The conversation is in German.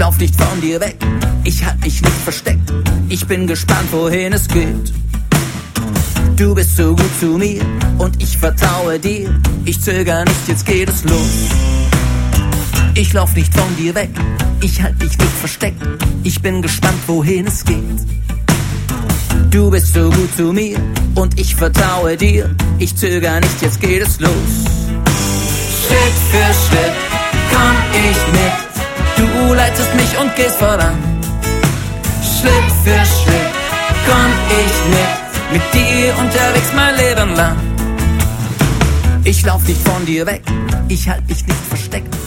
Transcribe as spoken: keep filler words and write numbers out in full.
lauf nicht von dir weg, ich halt mich nicht versteckt. Ich bin gespannt, wohin es geht. Du bist so gut zu mir und ich vertraue dir. Ich zöger nicht, jetzt geht es los. Ich lauf nicht von dir weg, ich halt mich nicht versteckt. Ich bin gespannt, wohin es geht. Du bist so gut zu mir und ich vertraue dir. Ich zöger nicht, jetzt geht es los. Schritt für Schritt komm ich mit. Du leitest mich und gehst voran. Schritt für Schritt komm ich mit. Mit dir unterwegs mein Leben lang. Ich lauf nicht von dir weg, ich halt mich nicht versteckt.